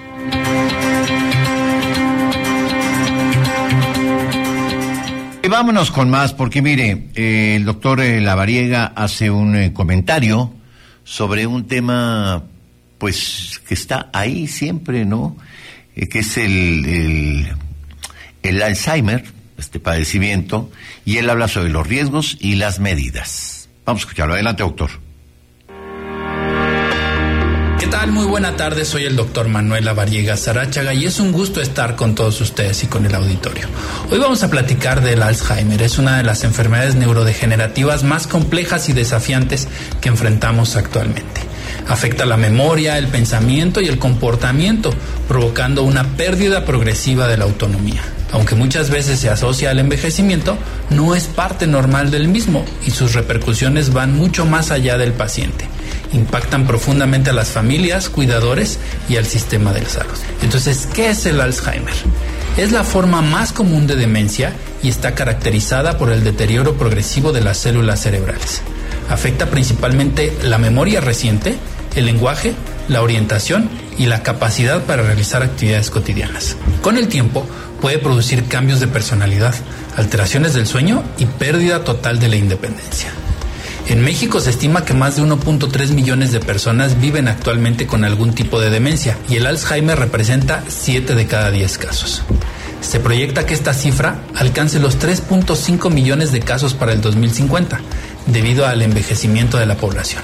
Y vámonos con más, porque mire, eh, el doctor eh, Lavariega hace un eh, comentario sobre un tema, pues, que está ahí siempre, ¿no? Eh, que es el, el, el Alzheimer, este padecimiento, y él habla sobre los riesgos y las medidas. Vamos a escucharlo. Adelante, doctor. ¿Qué tal? Muy buena tarde, soy el doctor Manuel Lavariega Sarachaga y es un gusto estar con todos ustedes y con el auditorio. Hoy vamos a platicar del Alzheimer. Es una de las enfermedades neurodegenerativas más complejas y desafiantes que enfrentamos actualmente. Afecta la memoria, el pensamiento y el comportamiento, provocando una pérdida progresiva de la autonomía. Aunque muchas veces se asocia al envejecimiento, no es parte normal del mismo y sus repercusiones van mucho más allá del paciente. Impactan profundamente a las familias, cuidadores y al sistema de salud. Entonces, ¿qué es el Alzheimer? Es la forma más común de demencia y está caracterizada por el deterioro progresivo de las células cerebrales. Afecta principalmente la memoria reciente, el lenguaje, la orientación y la capacidad para realizar actividades cotidianas. Con el tiempo, puede producir cambios de personalidad, alteraciones del sueño y pérdida total de la independencia. En México se estima que más de uno punto tres millones de personas viven actualmente con algún tipo de demencia y el Alzheimer representa siete de cada diez casos. Se proyecta que esta cifra alcance los tres punto cinco millones de casos para el dos mil cincuenta, debido al envejecimiento de la población.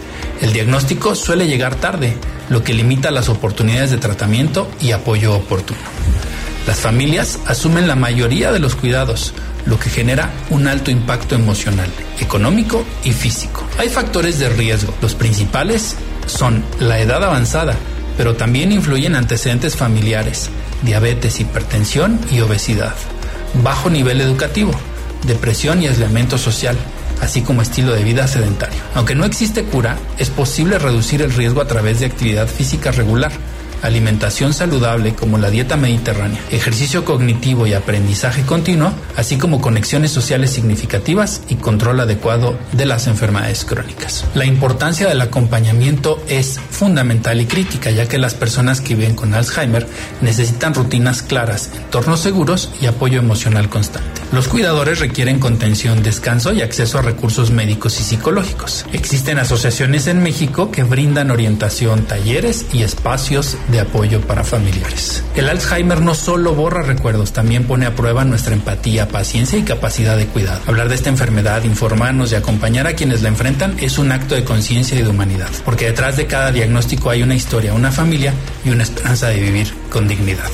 El diagnóstico suele llegar tarde, lo que limita las oportunidades de tratamiento y apoyo oportuno. Las familias asumen la mayoría de los cuidados, lo que genera un alto impacto emocional, económico y físico. Hay factores de riesgo. Los principales son la edad avanzada, pero también influyen antecedentes familiares, diabetes, hipertensión y obesidad, bajo nivel educativo, depresión y aislamiento social, así como estilo de vida sedentario. Aunque no existe cura, es posible reducir el riesgo a través de actividad física regular, alimentación saludable como la dieta mediterránea, ejercicio cognitivo y aprendizaje continuo, así como conexiones sociales significativas y control adecuado de las enfermedades crónicas. La importancia del acompañamiento es fundamental y crítica, ya que las personas que viven con Alzheimer necesitan rutinas claras, entornos seguros y apoyo emocional constante. Los cuidadores requieren contención, descanso y acceso a recursos médicos y psicológicos. Existen asociaciones en México que brindan orientación, talleres y espacios de apoyo para familiares. El Alzheimer no solo borra recuerdos, también pone a prueba nuestra empatía, paciencia y capacidad de cuidado. Hablar de esta enfermedad, informarnos y acompañar a quienes la enfrentan es un acto de conciencia y de humanidad, porque detrás de cada diagnóstico hay una historia, una familia y una esperanza de vivir con dignidad.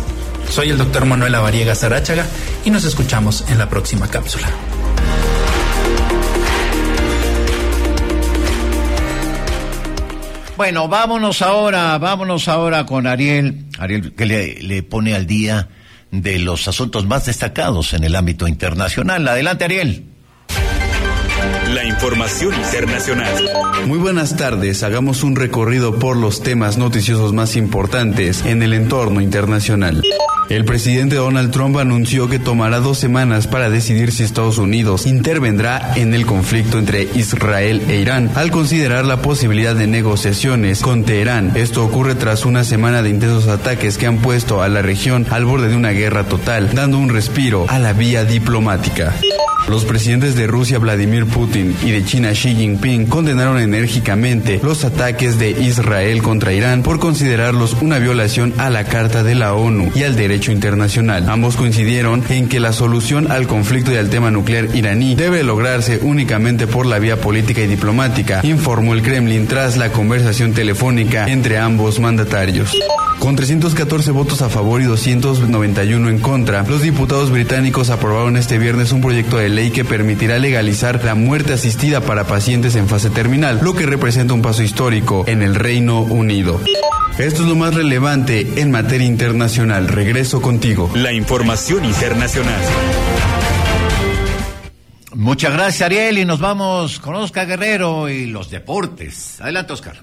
Soy el doctor Manuel Lavariega Sarachaga y nos escuchamos en la próxima cápsula. Bueno, vámonos ahora, vámonos ahora con Ariel, Ariel que le, le pone al día de los asuntos más destacados en el ámbito internacional. Adelante, Ariel. La información internacional. Muy buenas tardes, hagamos un recorrido por los temas noticiosos más importantes en el entorno internacional. El presidente Donald Trump anunció que tomará dos semanas para decidir si Estados Unidos intervendrá en el conflicto entre Israel e Irán, al considerar la posibilidad de negociaciones con Teherán. Esto ocurre tras una semana de intensos ataques que han puesto a la región al borde de una guerra total, dando un respiro a la vía diplomática. Los presidentes de Rusia Vladimir Putin y de China Xi Jinping condenaron enérgicamente los ataques de Israel contra Irán por considerarlos una violación a la Carta de la ONU y al derecho internacional. Ambos coincidieron en que la solución al conflicto y al tema nuclear iraní debe lograrse únicamente por la vía política y diplomática, informó el Kremlin tras la conversación telefónica entre ambos mandatarios. Con trescientos catorce votos a favor y doscientos noventa y uno en contra, los diputados británicos aprobaron este viernes un proyecto de ley que permitirá legalizar la muerte asistida para pacientes en fase terminal, lo que representa un paso histórico en el Reino Unido. Esto es lo más relevante en materia internacional. Regreso contigo. La información internacional. Muchas gracias, Ariel, y nos vamos con Oscar Guerrero y los deportes. Adelante, Oscar.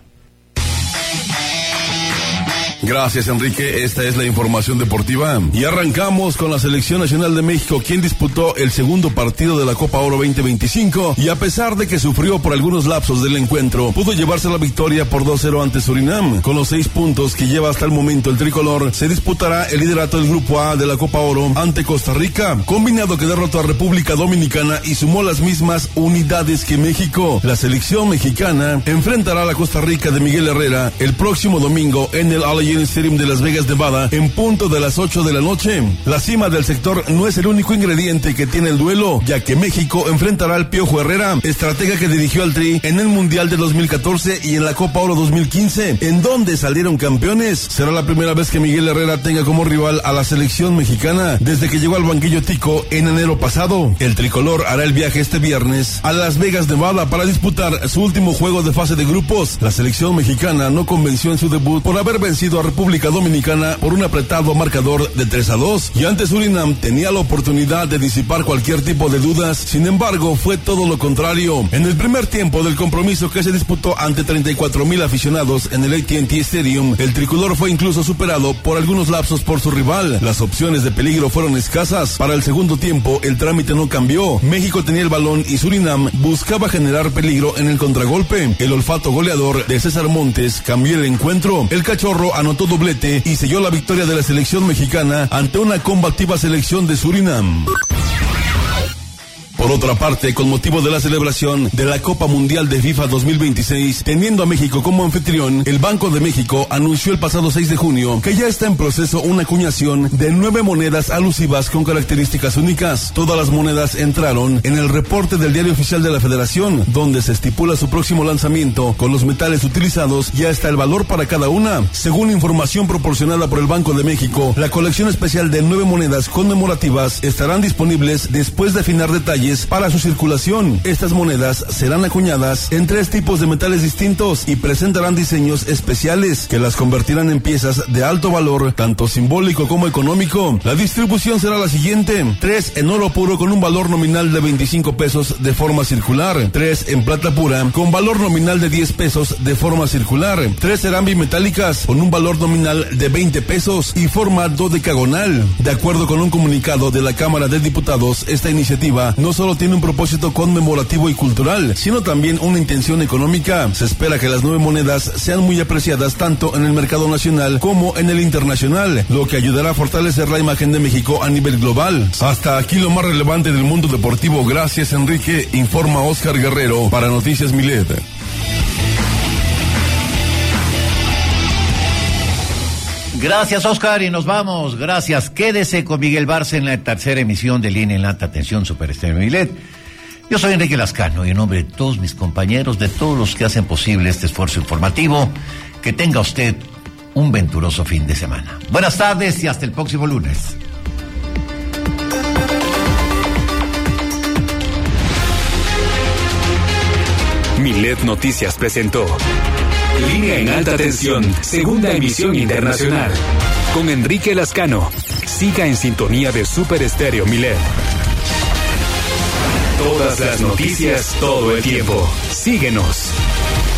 Gracias, Enrique. Esta es la información deportiva. Y arrancamos con la Selección Nacional de México, quien disputó el segundo partido de la Copa Oro veinte veinticinco y a pesar de que sufrió por algunos lapsos del encuentro, pudo llevarse la victoria por dos cero ante Surinam. Con los seis puntos que lleva hasta el momento el tricolor, se disputará el liderato del Grupo A de la Copa Oro ante Costa Rica, combinado que derrotó a República Dominicana y sumó las mismas unidades que México. La selección mexicana enfrentará a la Costa Rica de Miguel Herrera el próximo domingo en el Allegiant Lion Stadium de Las Vegas, Nevada, en punto de las ocho de la noche. La cima del sector no es el único ingrediente que tiene el duelo, ya que México enfrentará al Piojo Herrera, estratega que dirigió al Tri en el Mundial de dos mil catorce y en la Copa Oro dos mil quince, en donde salieron campeones. Será la primera vez que Miguel Herrera tenga como rival a la selección mexicana desde que llegó al banquillo tico en enero pasado. El tricolor hará el viaje este viernes a Las Vegas, Nevada, para disputar su último juego de fase de grupos. La selección mexicana no convenció en su debut por haber vencido a República Dominicana por un apretado marcador de tres a dos, y ante Surinam tenía la oportunidad de disipar cualquier tipo de dudas. Sin embargo, fue todo lo contrario. En el primer tiempo del compromiso, que se disputó ante treinta y cuatro mil aficionados en el A T and T Stadium, el tricolor fue incluso superado por algunos lapsos por su rival. Las opciones de peligro fueron escasas. Para el segundo tiempo, el trámite no cambió. México tenía el balón y Surinam buscaba generar peligro en el contragolpe. El olfato goleador de César Montes cambió el encuentro. El cachorro anotó doblete y selló la victoria de la selección mexicana ante una combativa selección de Surinam. Por otra parte, con motivo de la celebración de la Copa Mundial de FIFA dos mil veintiséis, teniendo a México como anfitrión, el Banco de México anunció el pasado seis de junio que ya está en proceso una acuñación de nueve monedas alusivas con características únicas. Todas las monedas entraron en el reporte del Diario Oficial de la Federación, donde se estipula su próximo lanzamiento con los metales utilizados y hasta el valor para cada una. Según información proporcionada por el Banco de México, la colección especial de nueve monedas conmemorativas estarán disponibles después de afinar detalles para su circulación. Estas monedas serán acuñadas en tres tipos de metales distintos y presentarán diseños especiales que las convertirán en piezas de alto valor, tanto simbólico como económico. La distribución será la siguiente: tres en oro puro con un valor nominal de veinticinco pesos de forma circular, tres en plata pura con valor nominal de diez pesos de forma circular, tres serán bimetálicas con un valor nominal de veinte pesos y forma dodecagonal. De acuerdo con un comunicado de la Cámara de Diputados, esta iniciativa no solo tiene un propósito conmemorativo y cultural, sino también una intención económica. Se espera que las nueve monedas sean muy apreciadas tanto en el mercado nacional como en el internacional, lo que ayudará a fortalecer la imagen de México a nivel global. Hasta aquí lo más relevante del mundo deportivo. Gracias, Enrique. Informa Oscar Guerrero para Noticias Milet. Gracias, Oscar, y nos vamos. Gracias. Quédese con Miguel Barça en la tercera emisión de Línea en Alta Tensión Super Estéreo Milet. Yo soy Enrique Lascano y en nombre de todos mis compañeros, de todos los que hacen posible este esfuerzo informativo, que tenga usted un venturoso fin de semana. Buenas tardes y hasta el próximo lunes. Milet Noticias presentó Línea en Alta Tensión, segunda emisión internacional. Con Enrique Lascano. Siga en sintonía de Super Estéreo Milet. Todas las noticias, todo el tiempo. Síguenos.